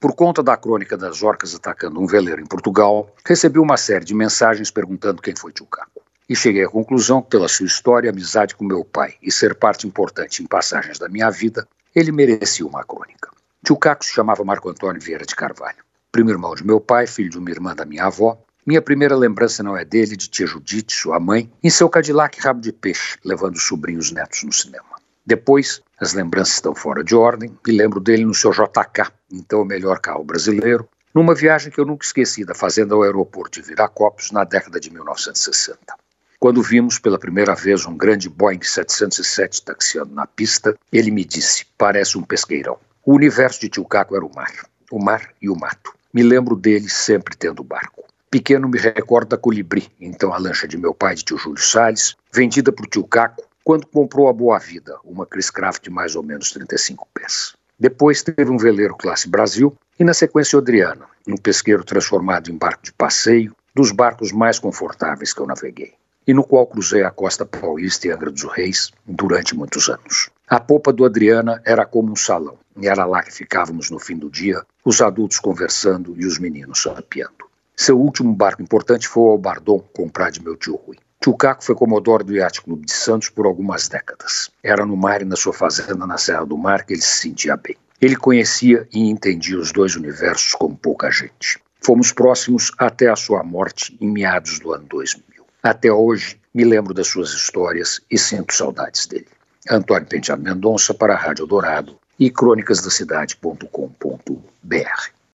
Por conta da crônica das orcas atacando um veleiro em Portugal, recebi uma série de mensagens perguntando quem foi Tio Caco. E cheguei à conclusão que, pela sua história e amizade com meu pai e ser parte importante em passagens da minha vida, ele merecia uma crônica. Tio Caco se chamava Marco Antônio Vieira de Carvalho. Primo irmão de meu pai, filho de uma irmã da minha avó. Minha primeira lembrança não é dele, de tia Judite, sua mãe, em seu Cadillac rabo de peixe, levando os sobrinhos netos no cinema. Depois, as lembranças estão fora de ordem, me lembro dele no seu JK, então o melhor carro brasileiro, numa viagem que eu nunca esqueci da fazenda ao aeroporto de Viracopos na década de 1960. Quando vimos pela primeira vez um grande Boeing 707 taxiando na pista, ele me disse, parece um pesqueirão. O universo de Tio Caco era o mar e o mato. Me lembro dele sempre tendo barco. Pequeno me recordo da Colibri, então a lancha de meu pai de tio Júlio Salles, vendida por Tio Caco, quando comprou a Boa Vida, uma Chris Craft de mais ou menos 35 pés. Depois teve um veleiro classe Brasil e na sequência o Adriana, um pesqueiro transformado em barco de passeio, dos barcos mais confortáveis que eu naveguei, e no qual cruzei a costa paulista e Angra dos Reis durante muitos anos. A popa do Adriana era como um salão, e era lá que ficávamos no fim do dia, os adultos conversando e os meninos sapeando. Seu último barco importante foi o Albardon, comprado de meu tio Rui. Tio Caco foi comodoro do Yacht Clube de Santos por algumas décadas. Era no mar e na sua fazenda na Serra do Mar que ele se sentia bem. Ele conhecia e entendia os dois universos como pouca gente. Fomos próximos até a sua morte em meados do ano 2000. Até hoje me lembro das suas histórias e sinto saudades dele. Antônio Penteado Mendonça para a Rádio Dourado e crônicasdacidade.com.br.